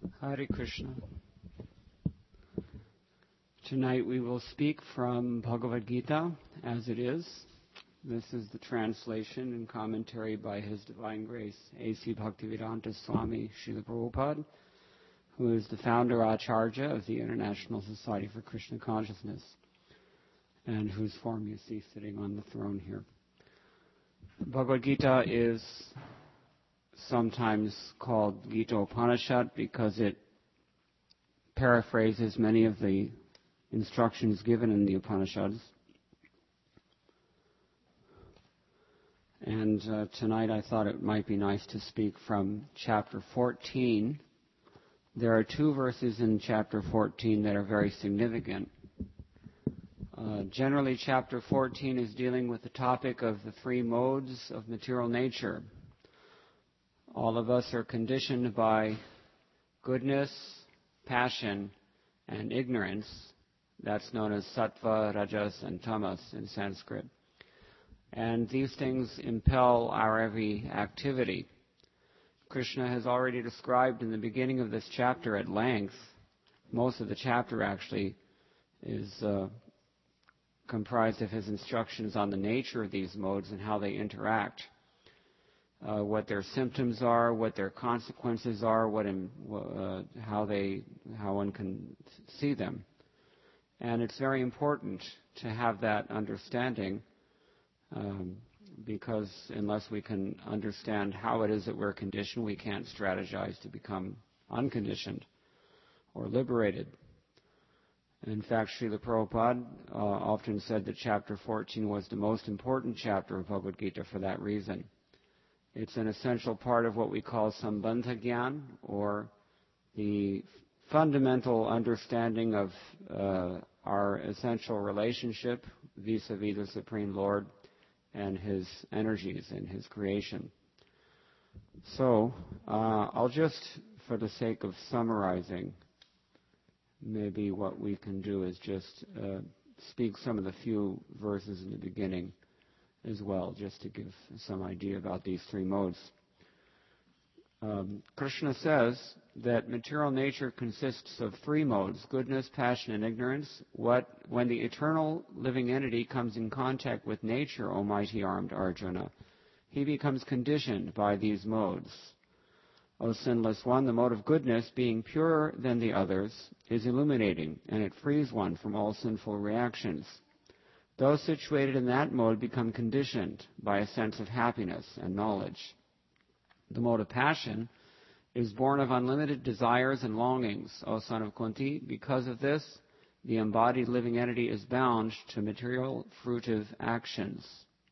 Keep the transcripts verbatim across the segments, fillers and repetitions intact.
Hare Krishna. Tonight we will speak from Bhagavad Gita as it is. This is the translation and commentary by His Divine Grace, A C Bhaktivedanta Swami Srila Prabhupada, who is the founder Acharya of the International Society for Krishna Consciousness, and whose form you see sitting on the throne here. Bhagavad Gita is sometimes called Gita Upanishad because it paraphrases many of the instructions given in the Upanishads. And uh, tonight I thought it might be nice to speak from chapter fourteen. There are two verses in chapter fourteen that are very significant. Uh, generally, chapter fourteen is dealing with the topic of the three modes of material nature. All of us are conditioned by goodness, passion, and ignorance. That's known as sattva, rajas, and tamas in Sanskrit. And these things impel our every activity. Krishna has already described in the beginning of this chapter at length, most of the chapter actually is uh, comprised of his instructions on the nature of these modes and how they interact. Uh, what their symptoms are, what their consequences are, what in, uh, how they, how one can see them, and it's very important to have that understanding, um, because unless we can understand how it is that we're conditioned, we can't strategize to become unconditioned or liberated. In fact, Srila Prabhupada uh, often said that chapter fourteen was the most important chapter of Bhagavad Gita for that reason. It's an essential part of what we call Sambandha Gyan, or the fundamental understanding of uh, our essential relationship vis-a-vis the Supreme Lord and His energies and His creation. So, uh, I'll just, for the sake of summarizing, maybe what we can do is just uh, speak some of the few verses in the beginning as well, just to give some idea about these three modes. Um, Krishna says that material nature consists of three modes: goodness, passion, and ignorance. What, when the eternal living entity comes in contact with nature, O mighty armed Arjuna, he becomes conditioned by these modes. O sinless one, the mode of goodness, being purer than the others, is illuminating, and it frees one from all sinful reactions. Those situated in that mode become conditioned by a sense of happiness and knowledge. The mode of passion is born of unlimited desires and longings, O son of Kunti. Because of this, the embodied living entity is bound to material fruitive actions.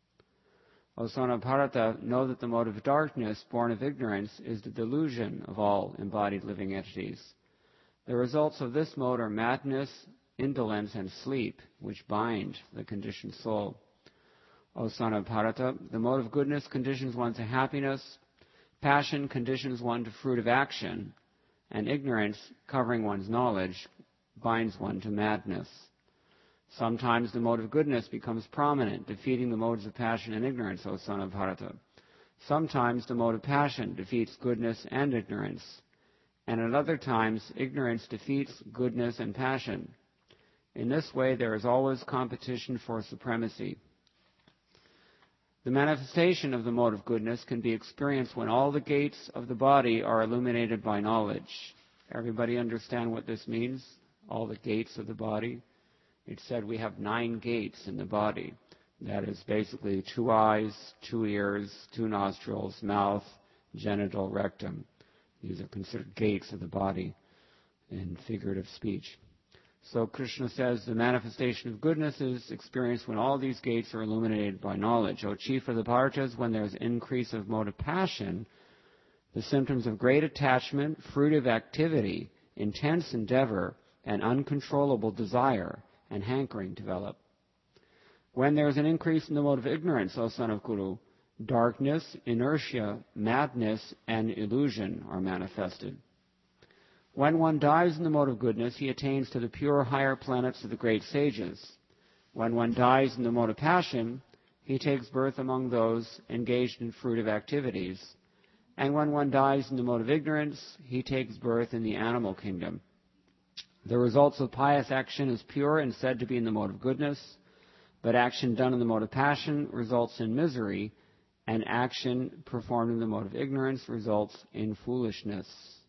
O son of Bharata, know that the mode of darkness, born of ignorance, is the delusion of all embodied living entities. The results of this mode are madness, indolence, and sleep, which bind the conditioned soul. O son of Bharata, the mode of goodness conditions one to happiness, passion conditions one to fruitive action, and ignorance, covering one's knowledge, binds one to madness. Sometimes the mode of goodness becomes prominent, defeating the modes of passion and ignorance, O son of Bharata. Sometimes the mode of passion defeats goodness and ignorance, and at other times ignorance defeats goodness and passion. In this way, there is always competition for supremacy. The manifestation of the mode of goodness can be experienced when all the gates of the body are illuminated by knowledge. Everybody understand what this means? All the gates of the body? It's said we have nine gates in the body. That is basically two eyes, two ears, two nostrils, mouth, genital, rectum. These are considered gates of the body in figurative speech. So Krishna says the manifestation of goodness is experienced when all these gates are illuminated by knowledge. O chief of the Bhartas, when there is increase of mode of passion, the symptoms of great attachment, fruitive activity, intense endeavor, and uncontrollable desire and hankering develop. When there is an increase in the mode of ignorance, O son of Kuru, darkness, inertia, madness, and illusion are manifested. When one dies in the mode of goodness, he attains to the pure higher planets of the great sages. When one dies in the mode of passion, he takes birth among those engaged in fruitive activities. And when one dies in the mode of ignorance, he takes birth in the animal kingdom. The results of pious action is pure and said to be in the mode of goodness, but action done in the mode of passion results in misery, and action performed in the mode of ignorance results in foolishness.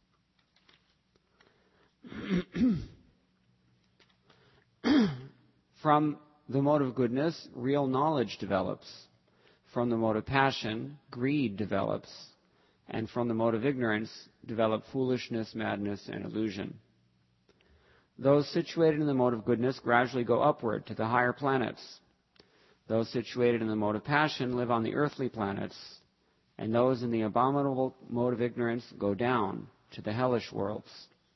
From the mode of goodness, real knowledge develops. From the mode of passion, greed develops. And from the mode of ignorance, develop foolishness, madness, and illusion. Those situated in the mode of goodness gradually go upward to the higher planets. Those situated in the mode of passion live on the earthly planets, and those in the abominable mode of ignorance go down to the hellish worlds.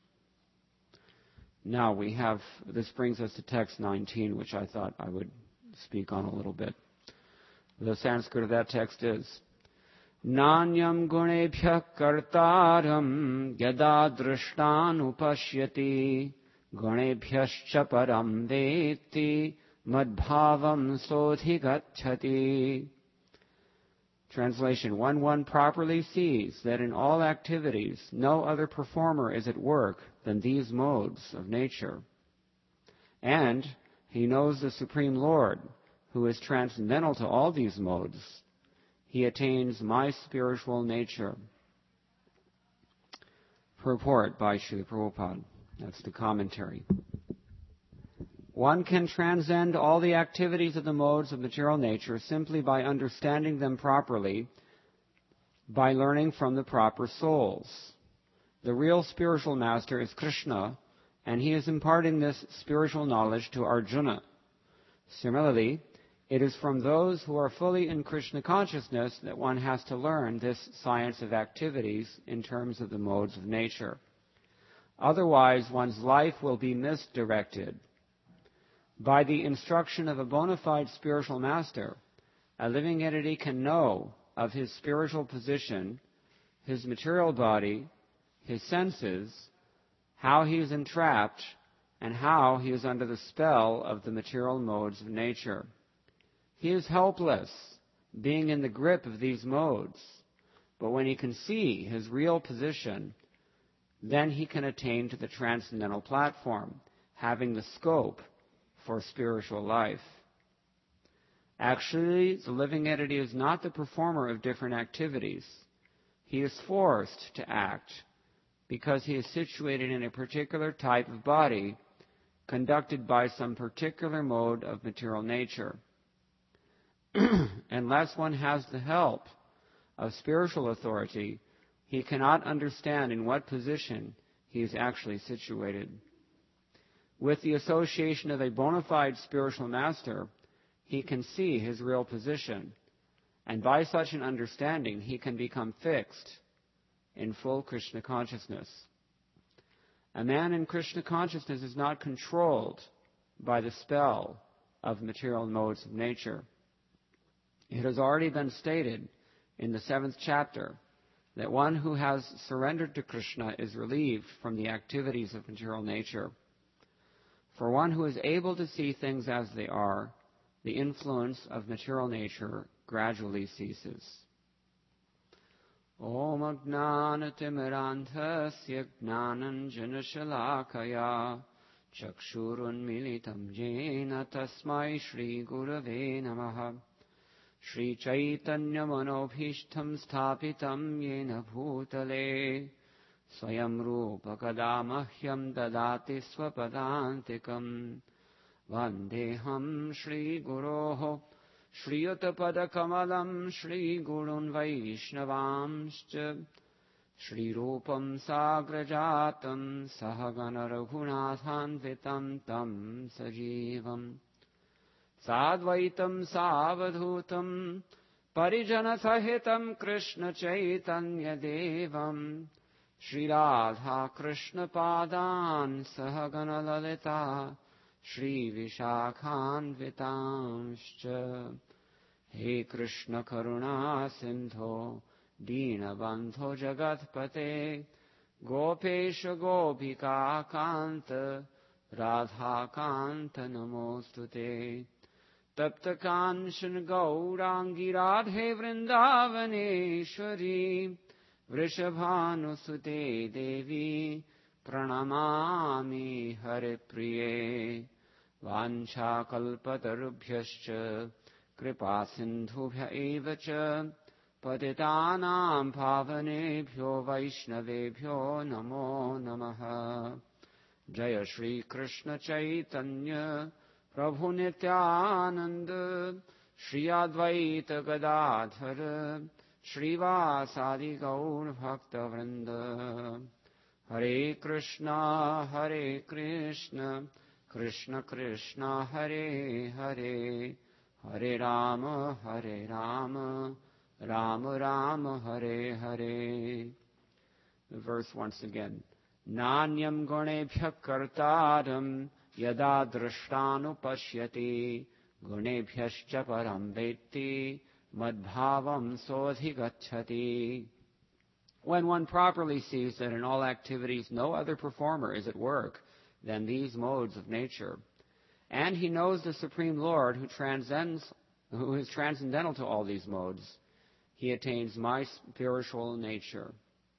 Now we have, this brings us to text nineteen, which I thought I would speak on a little bit. The Sanskrit of that text is, Nanyam gunebhya kartaram yada drishtan upashyati gunebhyascha param veti madbhavam sodhigacchati. Translation, when one properly sees that in all activities no other performer is at work than these modes of nature, and he knows the Supreme Lord, who is transcendental to all these modes, he attains my spiritual nature. Purport by Srila Prabhupada. That's the commentary. One can transcend all the activities of the modes of material nature simply by understanding them properly, by learning from the proper souls. The real spiritual master is Krishna, and he is imparting this spiritual knowledge to Arjuna. Similarly, it is from those who are fully in Krishna consciousness that one has to learn this science of activities in terms of the modes of nature. Otherwise, one's life will be misdirected. By the instruction of a bona fide spiritual master, a living entity can know of his spiritual position, his material body, his senses, how he is entrapped, and how he is under the spell of the material modes of nature. He is helpless, being in the grip of these modes, but when he can see his real position, then he can attain to the transcendental platform, having the scope for spiritual life. Actually, the living entity is not the performer of different activities. He is forced to act because he is situated in a particular type of body conducted by some particular mode of material nature. Unless one has the help of spiritual authority, he cannot understand in what position he is actually situated. With the association of a bona fide spiritual master, he can see his real position, and by such an understanding, he can become fixed in full Krishna consciousness. A man in Krishna consciousness is not controlled by the spell of material modes of nature. It has already been stated in the seventh chapter that one who has surrendered to Krishna is relieved from the activities of material nature. For one who is able to see things as they are, the influence of material nature gradually ceases. Om Ajnanatimirandhasya Jnananjana Shalakaya Chakshurun Militam Jena Tasmai Shri Gurave Namaha Shri Chaitanya Manobhishtam Sthapitam Yena Bhutale Swayam Rupa Kadamahyam Dadati Swapadantikam Vandeham Shri Guroho Shri Utapada Kamalam Shri Gurun Vaishnavamscha Shri Rupam Sagrajatam Sahagana Raghunathan Vitam Tam Sajivam Sadvaitam Savadhutam Parijana Sahitam Krishna Chaitanya Devam Shri Radha Krishna Padan Sahagana Lalita Shri Vishakhan Vitamscha He Krishna Karuna Sindho Dina Bandho Jagatpate Gopesha Gopika Kanta Radha Kanta Namostute Tapta Kanshan Gaurangi Radhe Vrindavaneshwari Vrishabhanusute Devi Pranamami Haripriye Vanchakalpatarubhyascha Kripa Sindhubhya Evacha Patitanam Pavanebhyo Vaishnavebhyo Namo Namaha Jaya Shri Krishna Chaitanya Prabhu Nityananda Shri Advaita Gadadhara Shrivasadi Gaur Bhakta Vrinda Hare Krishna Hare Krishna Krishna Krishna Hare Hare Hare Rama Hare Rama Rama Rama Hare Hare. The verse once again. Nanyam gunebhya kartaram yada drashtanupashyati gunebhyascha param vetti madbhavam sodhigacchati. When one properly sees that in all activities no other performer is at work than these modes of nature, and he knows the Supreme Lord who transcends, who is transcendental to all these modes, he attains my spiritual nature.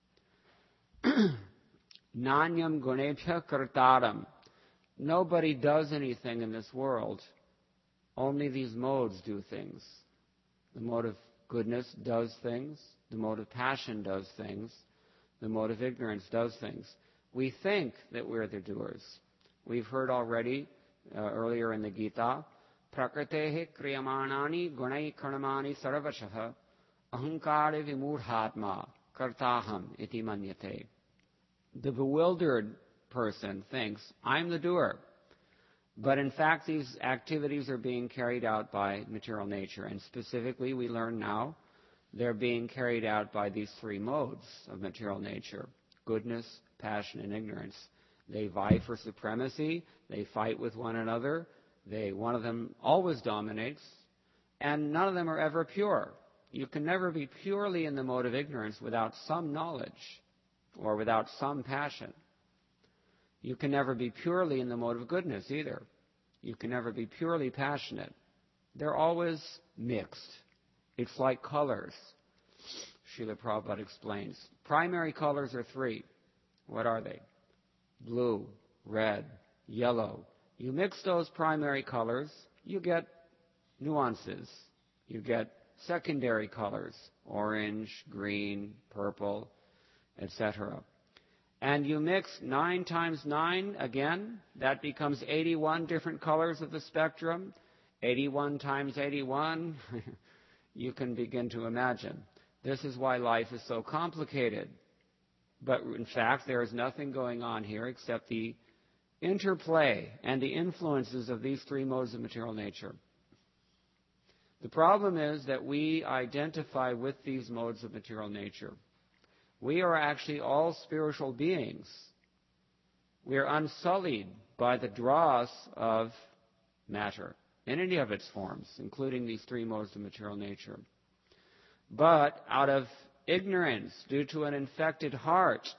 Nanyam gunebhya kartaram. Nobody does anything in this world. Only these modes do things. The mode of goodness does things. The mode of passion does things. The mode of ignorance does things. We think that we're the doers. We've heard already, uh, earlier in the Gita, Prakritehe kriyamanani gunai karmani sarvashaha ahankare vimudhatma kartaham iti manyate. The bewildered person thinks, I'm the doer. But in fact, these activities are being carried out by material nature. And specifically, we learn now, they're being carried out by these three modes of material nature: goodness, passion, and ignorance. They vie for supremacy. They fight with one another. They, one of them always dominates. And none of them are ever pure. You can never be purely in the mode of ignorance without some knowledge or without some passion. You can never be purely in the mode of goodness either. You can never be purely passionate. They're always mixed. It's like colors. Srila Prabhupada explains. Primary colors are three. What are they? Blue, red, yellow. You mix those primary colors, you get nuances. You get secondary colors, orange, green, purple, et cetera. And you mix nine times nine again, that becomes eighty-one different colors of the spectrum. eighty-one times eighty-one, you can begin to imagine. This is why life is so complicated. But in fact, there is nothing going on here except the interplay and the influences of these three modes of material nature. The problem is that we identify with these modes of material nature. We are actually all spiritual beings. We are unsullied by the dross of matter in any of its forms, including these three modes of material nature. But out of ignorance, due to an infected heart,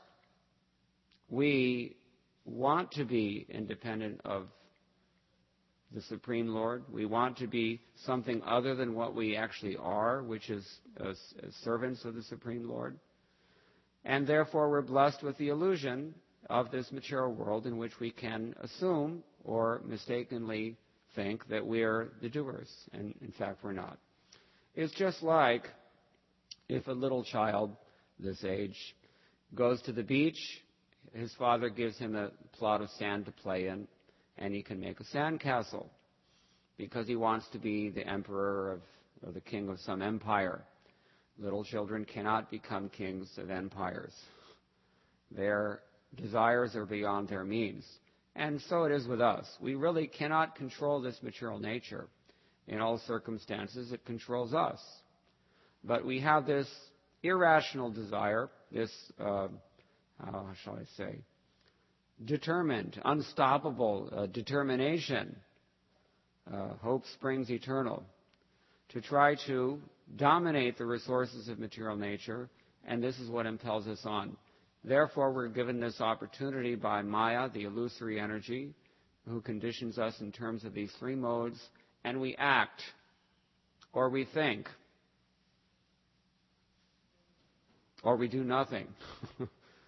we want to be independent of the Supreme Lord. We want to be something other than what we actually are, which is as, as servants of the Supreme Lord. And therefore we're blessed with the illusion of this material world in which we can assume or mistakenly think that we're the doers, and in fact we're not. It's just like if a little child this age goes to the beach, his father gives him a plot of sand to play in, and he can make a sandcastle because he wants to be the emperor of, or the king of some empire. Little children cannot become kings of empires. Their desires are beyond their means. And so it is with us. We really cannot control this material nature. In all circumstances, it controls us. But we have this irrational desire, this, uh, how shall I say, determined, unstoppable uh, determination, uh, hope springs eternal, to try to dominate the resources of material nature, and this is what impels us on. Therefore, we're given this opportunity by Maya, the illusory energy, who conditions us in terms of these three modes, and we act, or we think. or we do nothing. You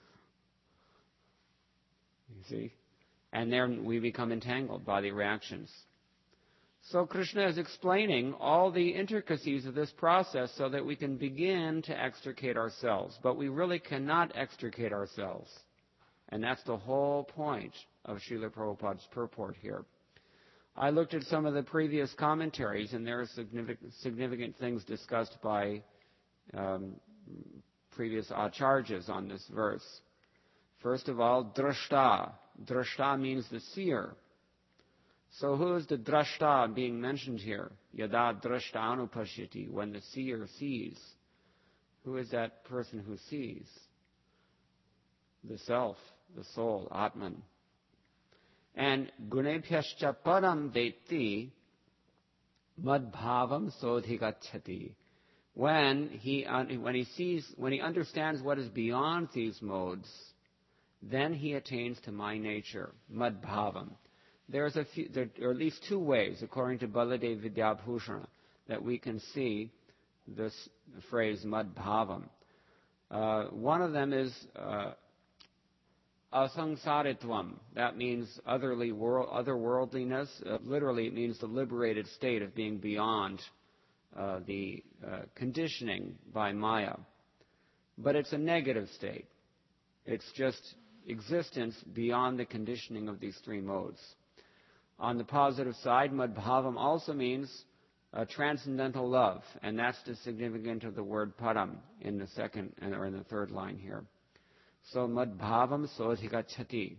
see? And then we become entangled by the reactions. So Krishna is explaining all the intricacies of this process so that we can begin to extricate ourselves. But we really cannot extricate ourselves. And that's the whole point of Srila Prabhupada's purport here. I looked at some of the previous commentaries, and there are significant, significant things discussed by um, previous acharyas on this verse. First of all, drashta. Drashta means the seer. So who is the drashta being mentioned here? Yada drashta anupashyati, when the seer sees. Who is that person who sees? The self, the soul, Atman. And gunebhyascha param detti madbhavam sodhigacchati. When he when he sees when he understands what is beyond these modes, then he attains to my nature, madbhavam. There's a few, there are at least two ways, according to Baladev Vidyabhushana, that we can see this phrase madbhavam. Uh, one of them is uh, asamsaritvam. That means otherly world, otherworldliness. Uh, literally, it means the liberated state of being beyond uh, the uh, conditioning by Maya. But it's a negative state. It's just existence beyond the conditioning of these three modes. On the positive side, madbhavam also means uh, transcendental love, and that's the significance of the word param in the second or in the third line here. So madbhavam sodhigacchati.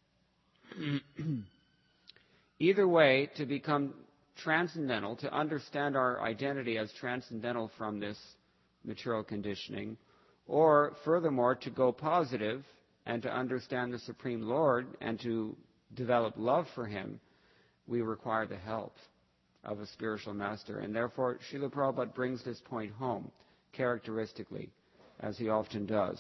Either way, to become transcendental, to understand our identity as transcendental from this material conditioning, or furthermore to go positive and to understand the Supreme Lord and to develop love for Him, we require the help of a spiritual master. And therefore, Srila Prabhupada brings this point home, characteristically, as he often does.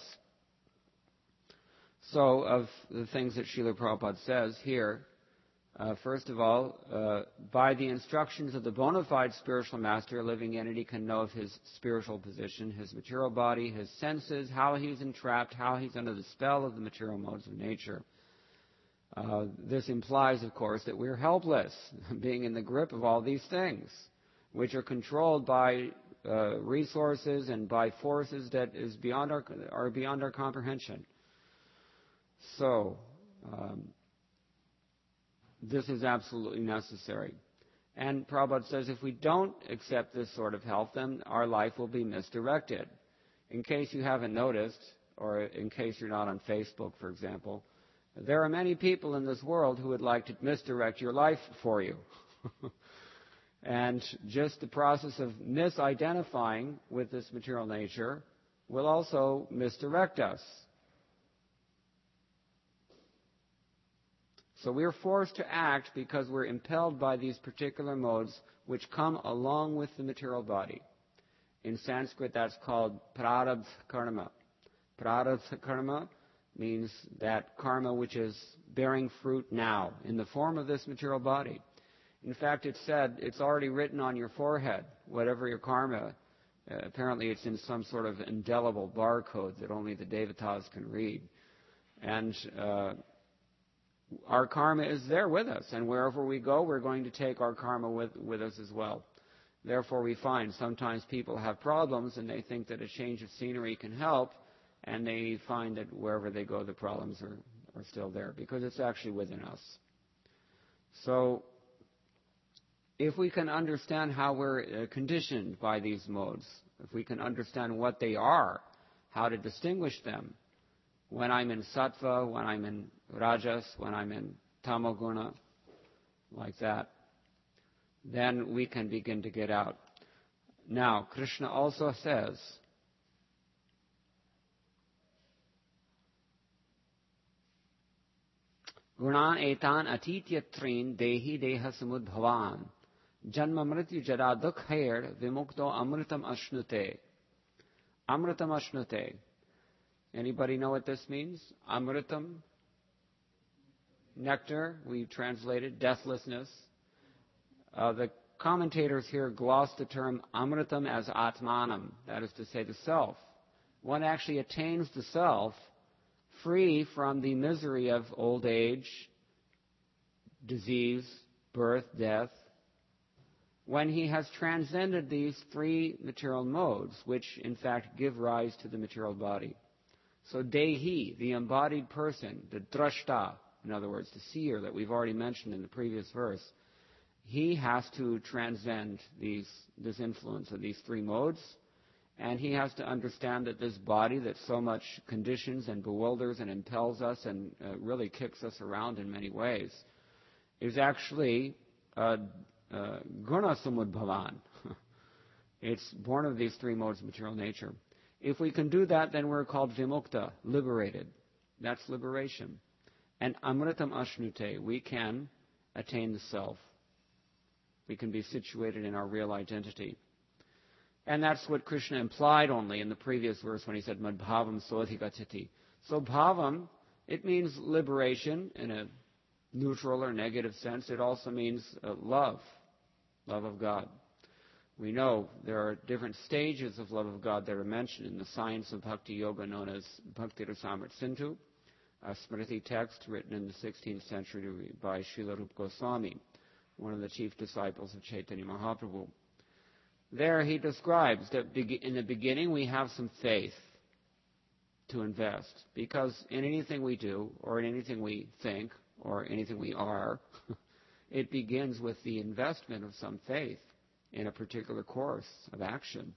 So, of the things that Srila Prabhupada says here, uh, first of all, uh, by the instructions of the bona fide spiritual master, a living entity can know of his spiritual position, his material body, his senses, how he's entrapped, how he's under the spell of the material modes of nature. Uh, this implies, of course, that we're helpless, being in the grip of all these things, which are controlled by uh, resources and by forces that is beyond our, are beyond our comprehension. So, um, this is absolutely necessary. And Prabhupada says if we don't accept this sort of help, then our life will be misdirected. In case you haven't noticed, or in case you're not on Facebook, for example, there are many people in this world who would like to misdirect your life for you. And just the process of misidentifying with this material nature will also misdirect us. So we are forced to act because we're impelled by these particular modes which come along with the material body. In Sanskrit, that's called prarabdha karma. Prarabdha karma means that karma which is bearing fruit now in the form of this material body. In fact, it's said it's already written on your forehead, whatever your karma. Uh, apparently, it's in some sort of indelible barcode that only the devatas can read. And uh, our karma is there with us, and wherever we go, we're going to take our karma with, with us as well. Therefore, we find sometimes people have problems, and they think that a change of scenery can help, and they find that wherever they go, the problems are, are still there, because it's actually within us. So, if we can understand how we're uh, conditioned by these modes, if we can understand what they are, how to distinguish them, when I'm in sattva, when I'm in rajas, when I'm in tamoguna, like that, then we can begin to get out. Now, Krishna also says, Gunan etan atityatrin dehi deha samudbhavan janma mrityu jara dukhair vimukto amritam ashnute. Amritam ashnute. Anybody know what this means? Amritam, nectar, we translated, deathlessness. Uh, the commentators here gloss the term amritam as atmanam, that is to say the self. one actually attains the self free from the misery of old age, disease, birth, death, when he has transcended these three material modes, which in fact give rise to the material body. So Dehi, the embodied person, the drashta, in other words, the seer that we've already mentioned in the previous verse, he has to transcend these, this influence of these three modes, and he has to understand that this body that so much conditions and bewilders and impels us and uh, really kicks us around in many ways is actually uh, uh, guna samudbhavan. It's born of these three modes of material nature. If we can do that, then we're called vimukta, liberated. That's liberation. And amritam ashnute, we can attain the self. We can be situated in our real identity. And that's what Krishna implied only in the previous verse when he said, madbhavam sodhikachati. So bhavam, it means liberation in a neutral or negative sense. It also means uh, love, love of God. We know there are different stages of love of God that are mentioned in the science of Bhakti Yoga known as Bhakti Rasamrita Sindhu, a Smriti text written in the sixteenth century by Srila Rupa Goswami, one of the chief disciples of Chaitanya Mahaprabhu. There he describes that in the beginning we have some faith to invest, because in anything we do, or in anything we think, or anything we are, it begins with the investment of some faith in a particular course of action.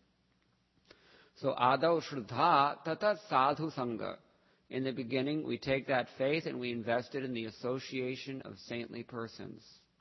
So adau shraddha tata sadhu sangha. In the beginning we take that faith and we invest it in the association of saintly persons.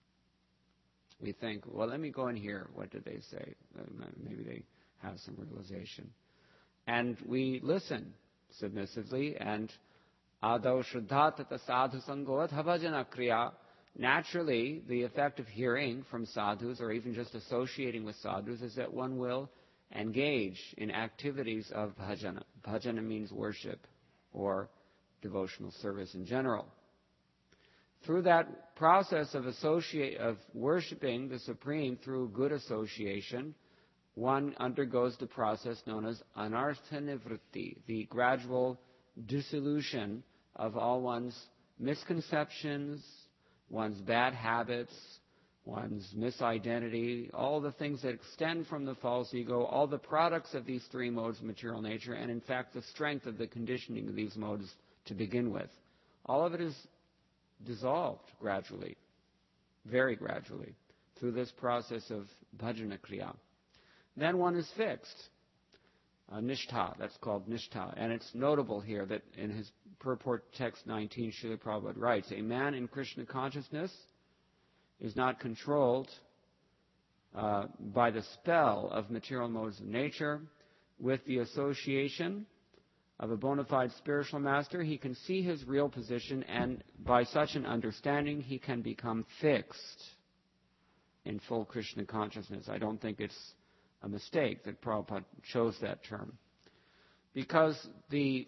We think, well, let me go in here. What did they say? Maybe they have some realization. And we listen submissively, and adau shraddha tata sadhu sangot bhajana kriya. Naturally, the effect of hearing from sadhus, or even just associating with sadhus, is that one will engage in activities of bhajana. Bhajana means worship or devotional service in general. Through that process of associate of worshiping the Supreme through good association, one undergoes the process known as anartha nivritti, the gradual dissolution of all one's misconceptions, one's bad habits, one's misidentity, all the things that extend from the false ego, all the products of these three modes of material nature, and in fact the strength of the conditioning of these modes to begin with. All of it is dissolved gradually, very gradually, through this process of bhajana kriya. Then one is fixed. Uh, nishtha, that's called nishtha. And it's notable here that in his purport text nineteen, Srila Prabhupada writes, a man in Krishna consciousness is not controlled uh, by the spell of material modes of nature. With the association of a bona fide spiritual master, he can see his real position, and by such an understanding, he can become fixed in full Krishna consciousness. I don't think it's a mistake that Prabhupada chose that term. Because the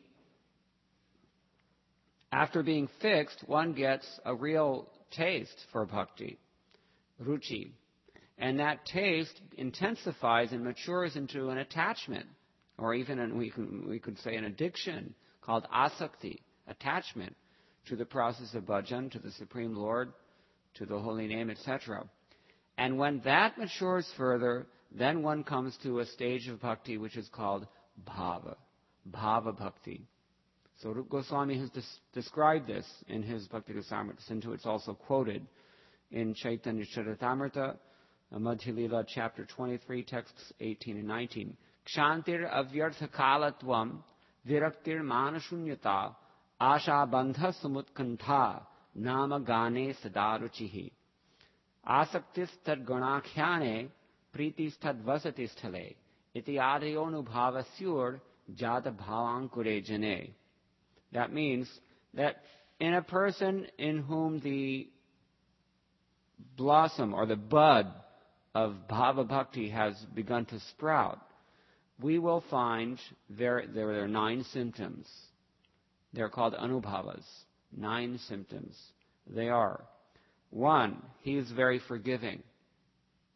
after being fixed, one gets a real taste for bhakti, ruchi. And that taste intensifies and matures into an attachment, or even an, we, can, we could say an addiction called asakti, attachment to the process of bhajan, to the Supreme Lord, to the holy name, et cetera. And when that matures further, then one comes to a stage of bhakti which is called bhava, bhava bhakti. So Rupa Goswami has des- described this in his Bhakti Rasamrita Sindhu. It's also quoted in Chaitanya Charitamrita, Madhya Lila, chapter twenty-three, texts eighteen and nineteen. Kshantir avyartha kalatvam viraktir manashunyata asha bandha sumutkantha nama gane sadaruchihi asaktis tad ganakhyane pritis tad vasati sthale iti adayonubhavasyur jata bhavankure jane. That means that in a person in whom the blossom or the bud of bhava bhakti has begun to sprout, we will find there, there are nine symptoms. They're called anubhavas, nine symptoms. They are, one, he is very forgiving.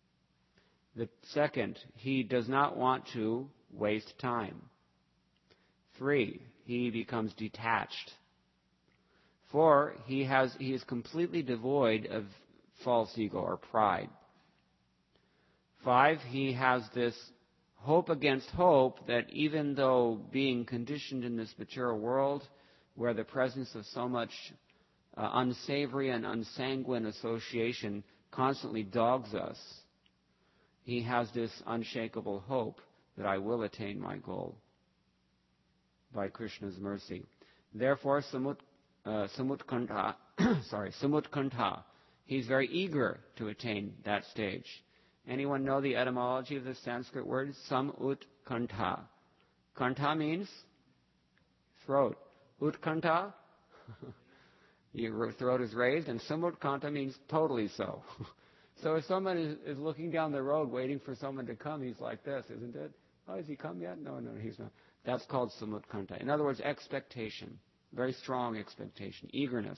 The second, he does not want to waste time. Three, he becomes detached. Four, he has he is completely devoid of false ego or pride. Five, he has this hope against hope that even though being conditioned in this material world, where the presence of so much uh, unsavory and unsanguine association constantly dogs us, he has this unshakable hope that I will attain my goal by Krishna's mercy. Therefore, samut, uh, samutkantha, sorry, samutkantha, he's very eager to attain that stage. Anyone know the etymology of this Sanskrit word? Samutkantha. Kantha means throat. Utkantha, your throat is raised, and samutkantha means totally so. So if someone is, is looking down the road waiting for someone to come, he's like this, isn't it? Oh, has he come yet? No, no, he's not. That's called samutkantha. In other words, expectation. Very strong expectation. Eagerness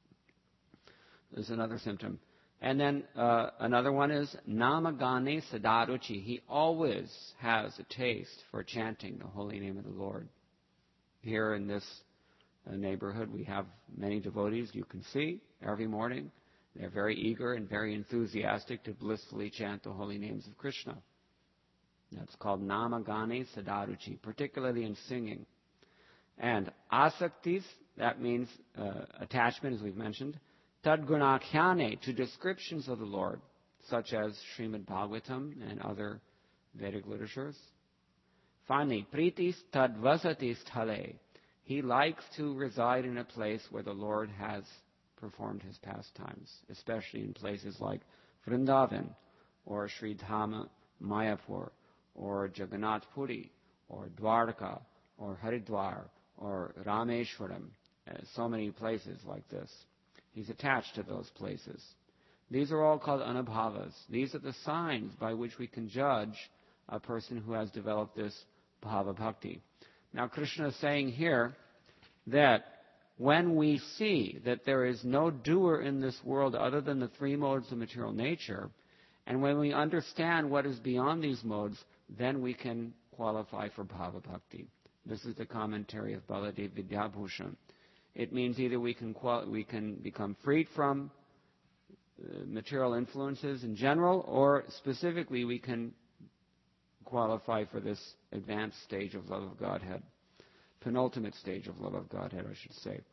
is another symptom. And then uh, another one is namagane sadaruchi. He always has a taste for chanting the holy name of the Lord. Here in this uh, neighborhood, we have many devotees you can see every morning. They're very eager and very enthusiastic to blissfully chant the holy names of Krishna. That's called namagane sadaruchi, particularly in singing. And asaktis, that means uh, attachment, as we've mentioned. Tadgunakhyane, to descriptions of the Lord, such as Srimad Bhagavatam and other Vedic literatures. Finally, pritis tadvasati sthale. He likes to reside in a place where the Lord has performed his pastimes, especially in places like Vrindavan, or Sri Dhama Mayapur, or Jagannath Puri, or Dwarka, or Haridwar, or Rameshwaram, uh, so many places like this. He's attached to those places. These are all called anubhavas. These are the signs by which we can judge a person who has developed this bhava bhakti. Now, Krishna is saying here that when we see that there is no doer in this world other than the three modes of material nature, and when we understand what is beyond these modes, then we can qualify for bhava bhakti. This is the commentary of Baladev Vidyabhushan. It means either we can quali- we can become freed from uh, material influences in general, or specifically we can qualify for this advanced stage of love of Godhead. Penultimate stage of love of Godhead, I should say.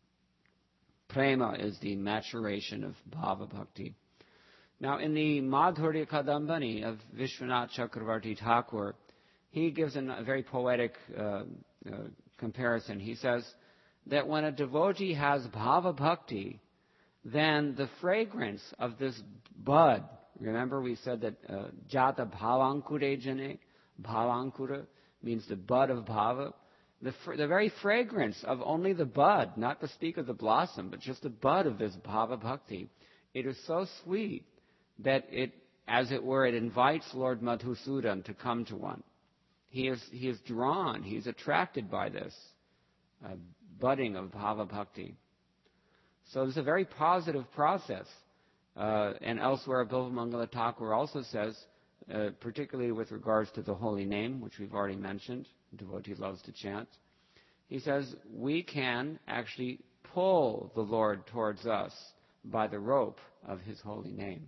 Prema is the maturation of bhava bhakti. Now, in the Madhurya Kadambani of Vishwanath Chakravarti Thakur, he gives an, a very poetic uh, uh, comparison. He says that when a devotee has bhava bhakti, then the fragrance of this bud, remember we said that uh, jata bhavankure jane, bhavankura means the bud of bhava, the, fr- the very fragrance of only the bud, not to speak of the blossom, but just the bud of this bhava bhakti, it is so sweet that it, as it were, it invites Lord Madhusudan to come to one. He is, he is drawn, he is attracted by this uh, budding of bhava bhakti. So it's a very positive process. Uh, and elsewhere, Bilvamangala Thakur also says, uh, particularly with regards to the holy name, which we've already mentioned, the devotee loves to chant, he says we can actually pull the Lord towards us by the rope of his holy name.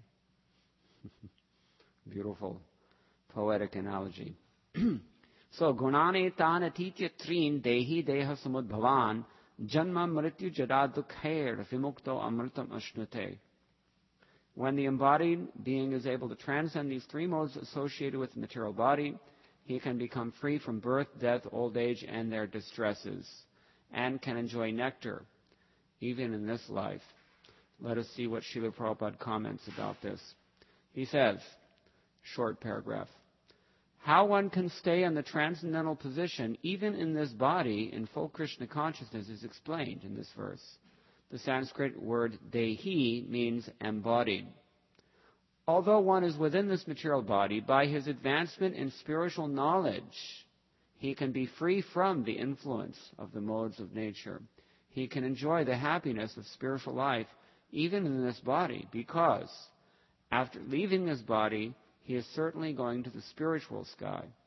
Beautiful poetic analogy. So, gunane tana titya trin dehi deha samudbhavan janma mrityu jada dukhair vimukto amritam ashnute. When the embodied being is able to transcend these three modes associated with the material body, he can become free from birth, death, old age, and their distresses, and can enjoy nectar, even in this life. Let us see what Srila Prabhupada comments about this. He says, short paragraph, how one can stay in the transcendental position, even in this body, in full Krishna consciousness, is explained in this verse. The Sanskrit word dehi means embodied. Although one is within this material body, by his advancement in spiritual knowledge, he can be free from the influence of the modes of nature. He can enjoy the happiness of spiritual life even in this body, because after leaving this body, he is certainly going to the spiritual sky.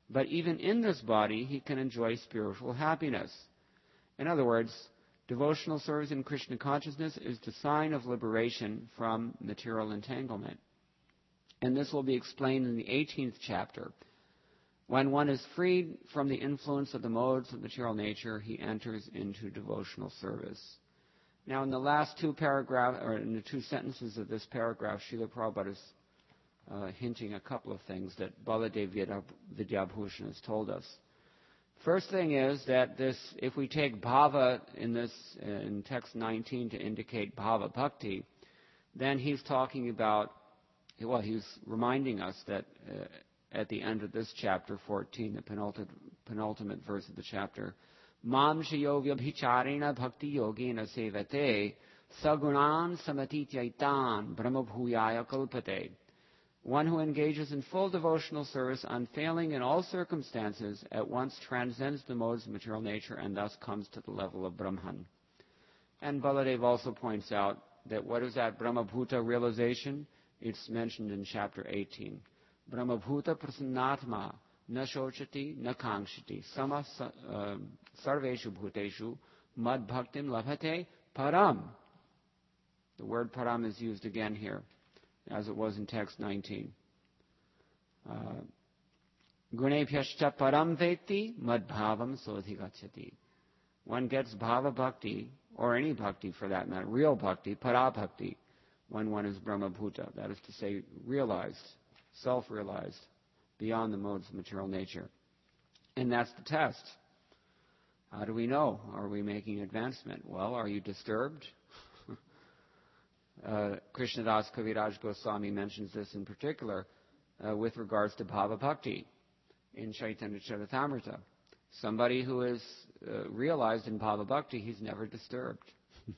But even in this body, he can enjoy spiritual happiness. In other words, devotional service in Krishna consciousness is the sign of liberation from material entanglement. And this will be explained in the eighteenth chapter. When one is freed from the influence of the modes of material nature, he enters into devotional service. Now, in the last two paragraphs, or in the two sentences of this paragraph, Srila Prabhupada is uh, hinting a couple of things that Baladev Vidyabhushan has told us. First thing is that this, if we take bhava in this uh, in text nineteen to indicate bhava bhakti, then he's talking about, well, he's reminding us that uh, at the end of this chapter fourteen, the penultimate, penultimate verse of the chapter, Mam shayo vyabhicharena bhakti yogena sevate sagunan samatityaitan brahmabhuyaya kalpate. One who engages in full devotional service, unfailing in all circumstances, at once transcends the modes of material nature and thus comes to the level of Brahman. And Baladev also points out that what is that Brahmabhuta realization? It's mentioned in chapter eighteen. Brahmabhuta prasannatma na shochati na kangshati sama sarveshu bhuteshu mad bhaktim labhate param. The word param is used again here, as it was in text nineteen. Gunebhyascha param veti mad bhavam sodhigachati. One gets bhava bhakti, or any bhakti for that matter, real bhakti, para bhakti, when one is Brahmabhuta. That is to say, realized, self-realized, beyond the modes of material nature. And that's the test. How do we know? Are we making advancement? Well, are you disturbed? uh, Krishnadas Kaviraj Goswami mentions this in particular uh, with regards to Bhava Bhakti in Chaitanya Charitamrita. Somebody who is uh, realized in Bhava Bhakti, he's never disturbed.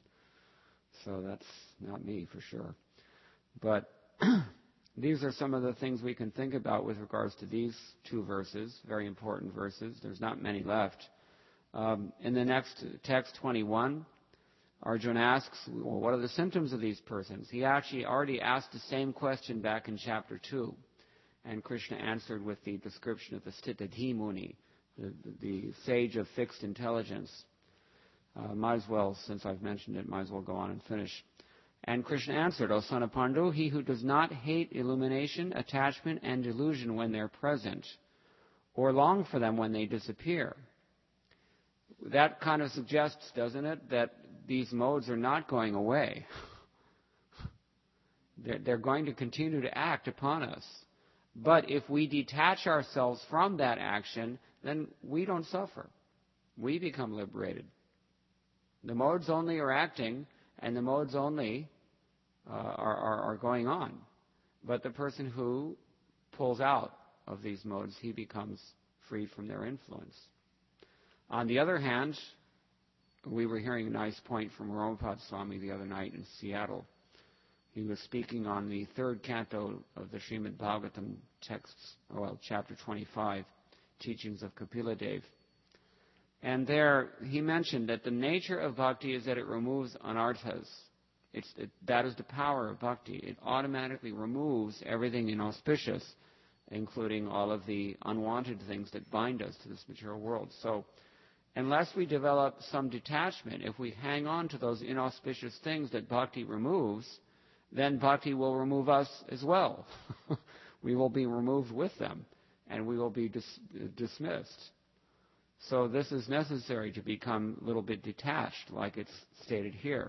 So that's not me for sure. But these are some of the things we can think about with regards to these two verses, very important verses. There's not many left. Um, in the next text, twenty-one, Arjuna asks, well, what are the symptoms of these persons? He actually already asked the same question back in chapter two. And Krishna answered with the description of the Stitadhi Muni, the, the sage of fixed intelligence. Uh, might as well, since I've mentioned it, might as well go on and finish. And Krishna answered, O son of Pandu, he who does not hate illumination, attachment, and delusion when they're present, or long for them when they disappear. That kind of suggests, doesn't it, that these modes are not going away. they're, they're going to continue to act upon us. But if we detach ourselves from that action, then we don't suffer. We become liberated. The modes only are acting, and the modes only uh, are, are, are going on. But the person who pulls out of these modes, he becomes freed from their influence. On the other hand, we were hearing a nice point from Ramapad Swami the other night in Seattle. He was speaking on the third canto of the Srimad Bhagavatam texts, well, chapter twenty-five, teachings of Kapila Dev. And there he mentioned that the nature of bhakti is that it removes anarthas. It's, it, that is the power of bhakti. It automatically removes everything inauspicious, including all of the unwanted things that bind us to this material world. So unless we develop some detachment, if we hang on to those inauspicious things that bhakti removes, then bhakti will remove us as well. We will be removed with them, and we will be dis- dismissed. So this is necessary to become a little bit detached, like it's stated here.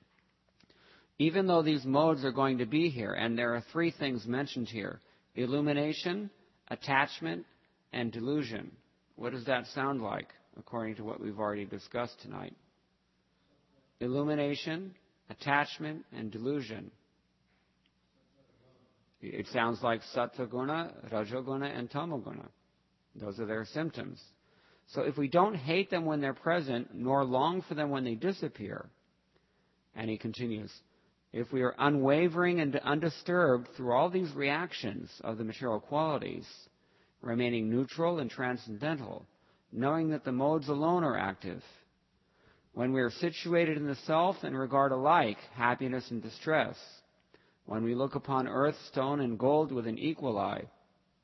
Even though these modes are going to be here, and there are three things mentioned here: illumination, attachment, and delusion. What does that sound like, according to what we've already discussed tonight? Illumination, attachment, and delusion. It sounds like Sattva-guna, Rajoguna, and Tamoguna. Those are their symptoms. So if we don't hate them when they're present, nor long for them when they disappear, and he continues, if we are unwavering and undisturbed through all these reactions of the material qualities, remaining neutral and transcendental, knowing that the modes alone are active, when we are situated in the self and regard alike happiness and distress, when we look upon earth, stone, and gold with an equal eye,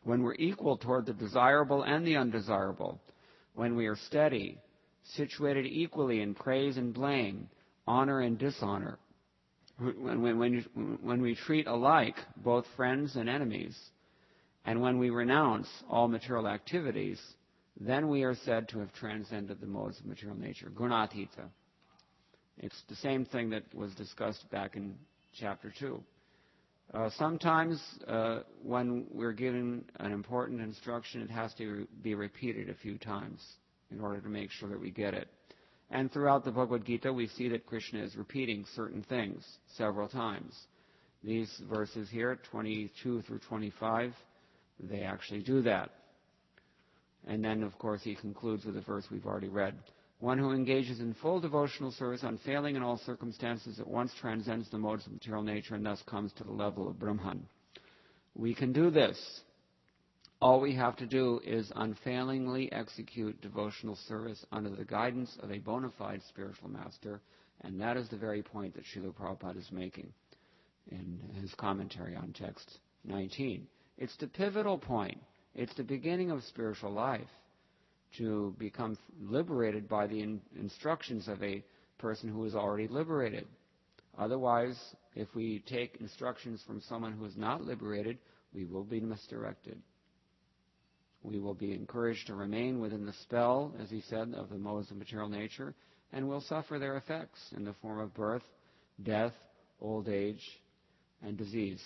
when we're equal toward the desirable and the undesirable, when we are steady, situated equally in praise and blame, honor and dishonor, when, when, when, when we treat alike both friends and enemies, and when we renounce all material activities, then we are said to have transcended the modes of material nature, gunatita. It's the same thing that was discussed back in chapter two. Uh, sometimes uh, when we're given an important instruction, it has to be repeated a few times in order to make sure that we get it. And throughout the Bhagavad Gita, we see that Krishna is repeating certain things several times. These verses here, twenty-two through twenty-five, they actually do that. And then, of course, he concludes with a verse we've already read. One who engages in full devotional service, unfailing in all circumstances, at once transcends the modes of material nature and thus comes to the level of Brahman. We can do this. All we have to do is unfailingly execute devotional service under the guidance of a bona fide spiritual master, and that is the very point that Srila Prabhupada is making in his commentary on text nineteen. It's the pivotal point. It's the beginning of spiritual life, to become liberated by the in- instructions of a person who is already liberated. Otherwise, if we take instructions from someone who is not liberated, we will be misdirected. We will be encouraged to remain within the spell, as he said, of the modes of material nature, and will suffer their effects in the form of birth, death, old age, and disease.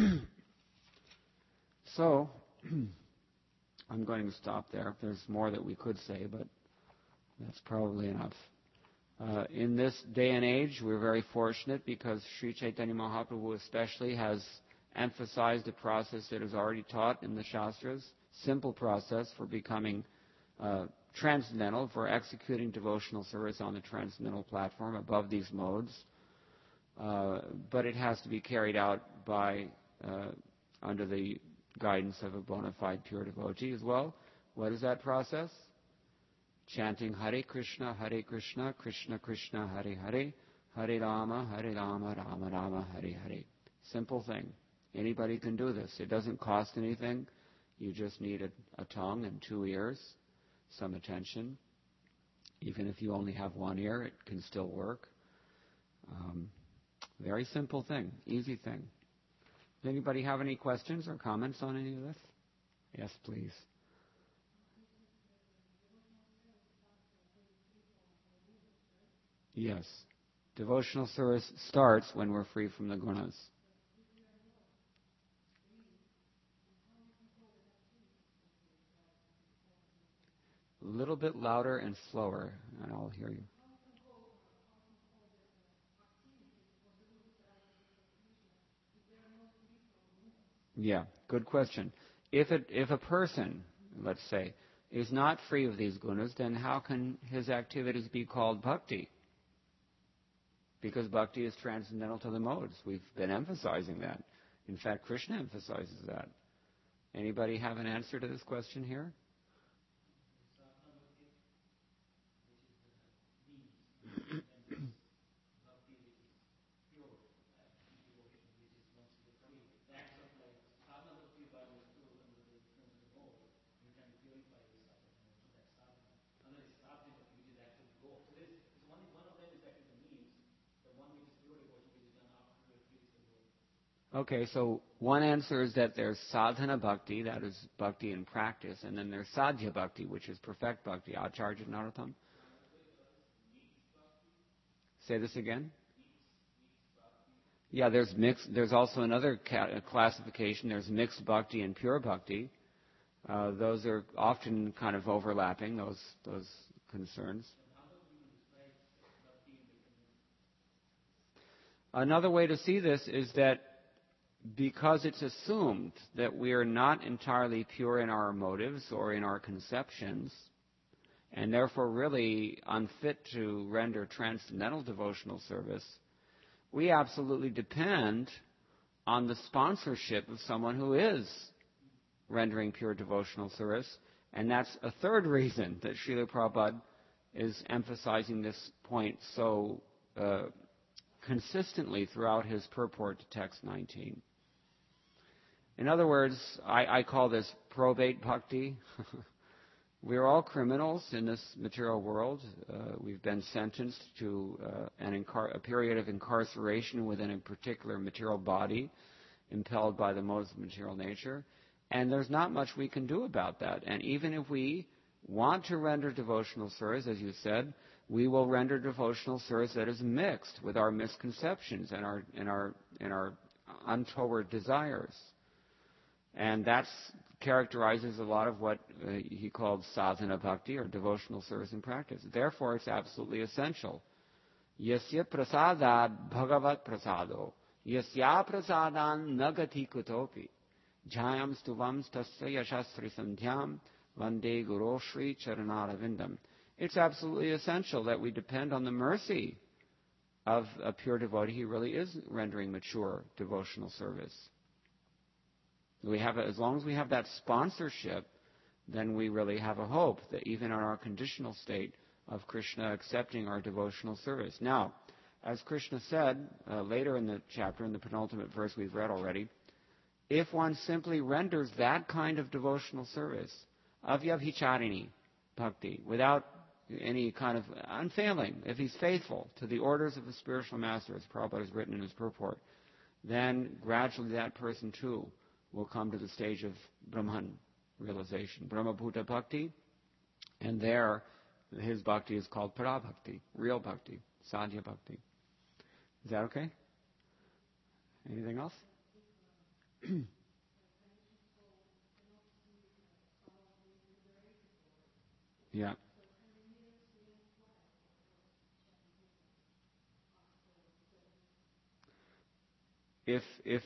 So, I'm going to stop there. There's more that we could say, but that's probably enough. Uh, in this day and age, we're very fortunate because Sri Chaitanya Mahaprabhu especially has emphasized a process that is already taught in the Shastras, simple process for becoming uh, transcendental, for executing devotional service on the transcendental platform above these modes. Uh, but it has to be carried out by uh, under the guidance of a bona fide pure devotee as well. What is that process? Chanting Hare Krishna, Hare Krishna, Krishna Krishna, Hare Hare, Hare Rama, Hare Rama, Rama Rama, Hare Hare. Simple thing. Anybody can do this. It doesn't cost anything. You just need a, a tongue and two ears, some attention. Even if you only have one ear, it can still work. Um, very simple thing, easy thing. Does anybody have any questions or comments on any of this? Yes, please. Yes. Devotional service starts when we're free from the gunas. A little bit louder and slower, and I'll hear you. Yeah, good question. If it, if a person, let's say, is not free of these gunas, then how can his activities be called bhakti? Because bhakti is transcendental to the modes. We've been emphasizing that. In fact, Krishna emphasizes that. Anybody have an answer to this question here? Okay, so one answer is that there's sadhana bhakti, that is bhakti in practice, and then there's sadhya bhakti, which is perfect bhakti. Acharya Narottam? Say this again? Yeah, there's mixed. There's also another ca- classification. There's mixed bhakti and pure bhakti. Uh, those are often kind of overlapping, those those concerns. Another way to see this is that because it's assumed that we are not entirely pure in our motives or in our conceptions, and therefore really unfit to render transcendental devotional service, we absolutely depend on the sponsorship of someone who is rendering pure devotional service. And that's a third reason that Srila Prabhupada is emphasizing this point so uh, consistently throughout his purport to text nineteen. In other words, I, I call this probate bhakti. We're all criminals in this material world. Uh, we've been sentenced to uh, an incar- a period of incarceration within a particular material body, impelled by the modes of material nature. And there's not much we can do about that. And even if we want to render devotional service, as you said, we will render devotional service that is mixed with our misconceptions and our and our and our untoward desires. And that characterizes a lot of what uh, he called sadhana bhakti, or devotional service and practice. Therefore, it's absolutely essential. Yasya prasadad bhagavat prasado, yasya prasadan nagati kutopi, jayam stuvam tasya yashastri sandhyam, vande guru shri charanaravindam. It's absolutely essential that we depend on the mercy of a pure devotee. He really is rendering mature devotional service. We have, as long as we have that sponsorship, then we really have a hope that even in our conditional state of Krishna accepting our devotional service. Now, as Krishna said uh, later in the chapter, in the penultimate verse we've read already, if one simply renders that kind of devotional service, avyabhicharini bhakti, without any kind of unfailing, if he's faithful to the orders of the spiritual master, as Prabhupada has written in his purport, then gradually that person too will come to the stage of Brahman realization, Brahmabhuta bhakti, and there his bhakti is called parabhakti, real bhakti, sadhya bhakti. Is that okay? Anything else? Yeah. If if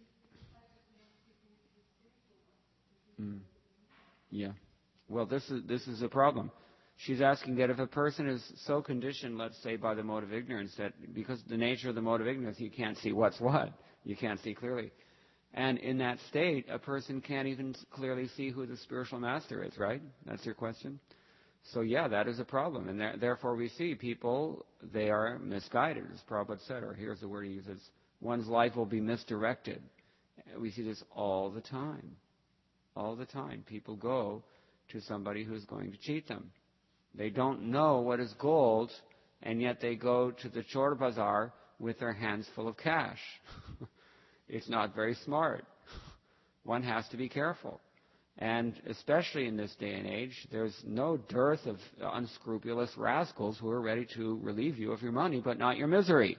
mm, yeah, well, this is this is a problem. She's asking that if a person is so conditioned, let's say, by the mode of ignorance, that because the nature of the mode of ignorance, you can't see what's what, you can't see clearly, and in that state, a person can't even clearly see who the spiritual master is. Right? That's your question. So yeah, that is a problem, and there, therefore we see people, they are misguided, as Prabhupada said, or here's the word he uses. One's life will be misdirected. We see this all the time. All the time. People go to somebody who's going to cheat them. They don't know what is gold, and yet they go to the Chor Bazaar with their hands full of cash. It's not very smart. One has to be careful. And especially in this day and age, there's no dearth of unscrupulous rascals who are ready to relieve you of your money, but not your misery.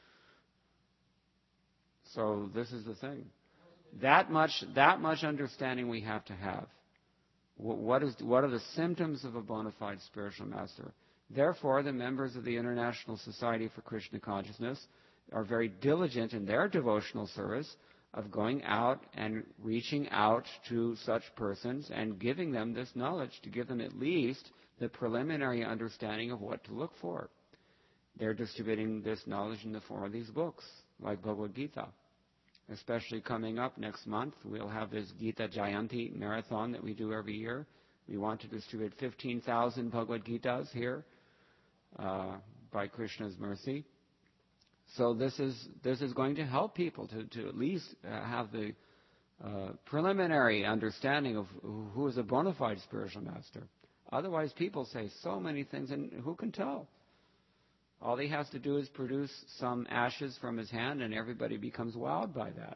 So this is the thing. That much, that much understanding we have to have. What is, what are the symptoms of a bona fide spiritual master? Therefore, the members of the International Society for Krishna Consciousness are very diligent in their devotional service of going out and reaching out to such persons and giving them this knowledge, to give them at least the preliminary understanding of what to look for. They're distributing this knowledge in the form of these books, like Bhagavad Gita. Especially coming up next month, we'll have this Gita Jayanti marathon that we do every year. We want to distribute fifteen thousand Bhagavad Gitas here uh, by Krishna's mercy. So this is this is going to help people to, to at least uh, have the uh, preliminary understanding of who is a bona fide spiritual master. Otherwise, people say so many things, and who can tell? All he has to do is produce some ashes from his hand, and everybody becomes wowed by that.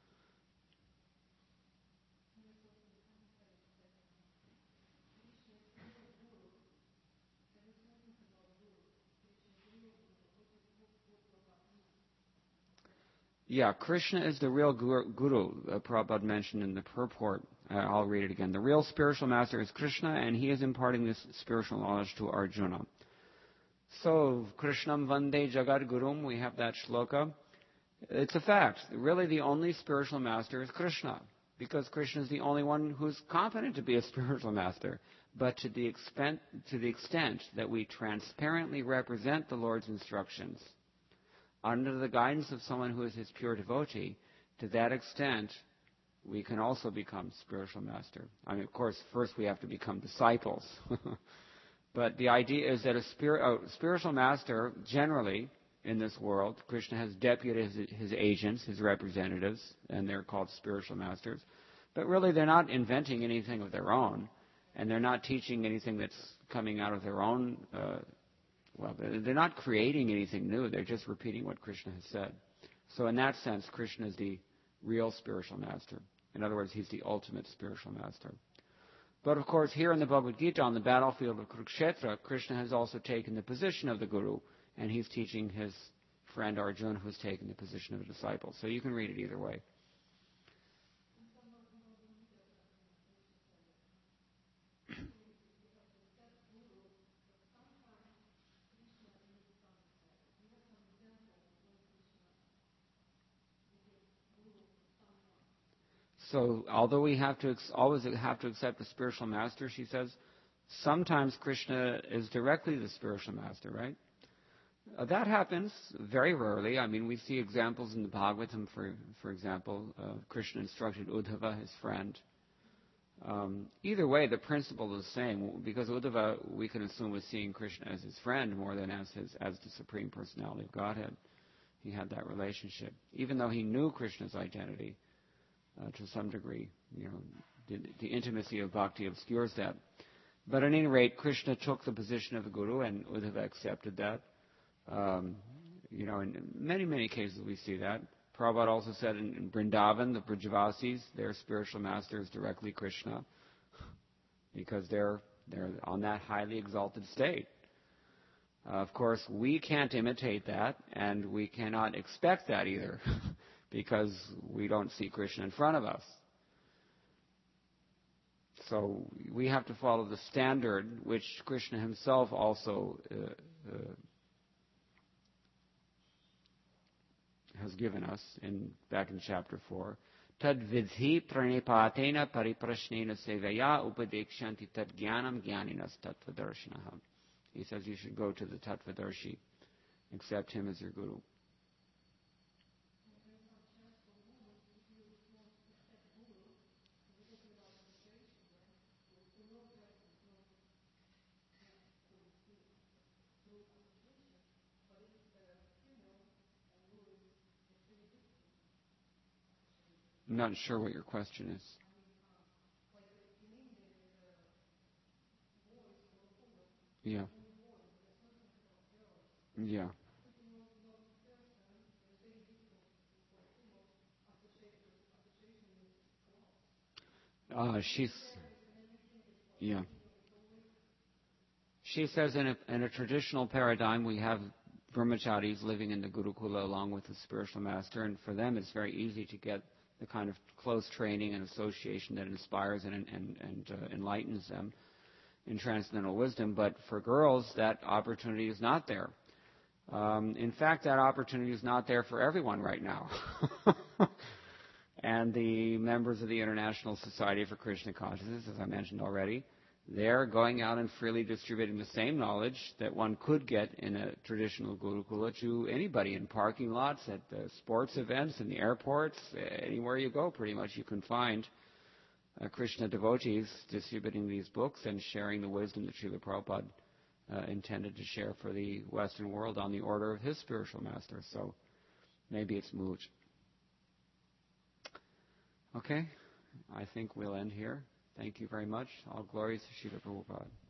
Yeah, Krishna is the real guru, uh, Prabhupada mentioned in the purport. Uh, I'll read it again. The real spiritual master is Krishna, and he is imparting this spiritual knowledge to Arjuna. So, Krishnam Vande Jagat Gurum, we have that shloka. It's a fact. Really, the only spiritual master is Krishna, because Krishna is the only one who's competent to be a spiritual master. But to the extent, to the extent that we transparently represent the Lord's instructions under the guidance of someone who is his pure devotee, to that extent, we can also become spiritual master. I mean, of course, first we have to become disciples. But the idea is that a, spirit, a spiritual master, generally, in this world. Krishna has deputed his, his agents, his representatives, and they're called spiritual masters. But really, they're not inventing anything of their own, and they're not teaching anything that's coming out of their own. Uh, well, they're not creating anything new. They're just repeating what Krishna has said. So in that sense, Krishna is the real spiritual master. In other words, he's the ultimate spiritual master. But of course, here in the Bhagavad Gita, on the battlefield of Kurukshetra, Krishna has also taken the position of the guru, and he's teaching his friend Arjuna, who's taken the position of a disciple. So you can read it either way. So although we have to always have to accept a spiritual master, she says, sometimes Krishna is directly the spiritual master, right? Uh, that happens very rarely. I mean, we see examples in the Bhagavatam, for for example. Uh, Krishna instructed Uddhava, his friend. Um, either way, the principle is the same, because Uddhava, we can assume, was seeing Krishna as his friend more than as his as the Supreme Personality of Godhead. He had that relationship. Even though he knew Krishna's identity, uh, to some degree, you know, the, the intimacy of bhakti obscures that. But at any rate, Krishna took the position of the Guru, and Uddhava accepted that. Um, you know, in many, many cases we see that. Prabhupada also said in, in Vrindavan, the Brajavasis, their spiritual master is directly Krishna, because they're they're on that highly exalted state. Uh, of course, we can't imitate that, and we cannot expect that either, because we don't see Krishna in front of us. So we have to follow the standard which Krishna himself also uh, uh, has given us in back in chapter four. Tad vidhi pranipatena pariprashnena sevaya upadekshanti tad jnanam jnaninas tattvadarshinaha. He says you should go to the Tattvadarshi, accept him as your guru. I'm not sure what your question is. Yeah. Yeah. Uh, she's, yeah. She says in a, in a traditional paradigm, we have brahmacharis living in the Gurukula along with the spiritual master, and for them it's very easy to get the kind of close training and association that inspires and, and, and uh, enlightens them in transcendental wisdom. But for girls, that opportunity is not there. Um, in fact, that opportunity is not there for everyone right now. And the members of the International Society for Krishna Consciousness, as I mentioned already, they're going out and freely distributing the same knowledge that one could get in a traditional Gurukula to anybody in parking lots, at the sports events, in the airports, anywhere you go pretty much you can find uh, Krishna devotees distributing these books and sharing the wisdom that Srila Prabhupada uh, intended to share for the Western world on the order of his spiritual master. So maybe it's moot. Okay, I think we'll end here. Thank you very much. All glories to Srila Prabhupada.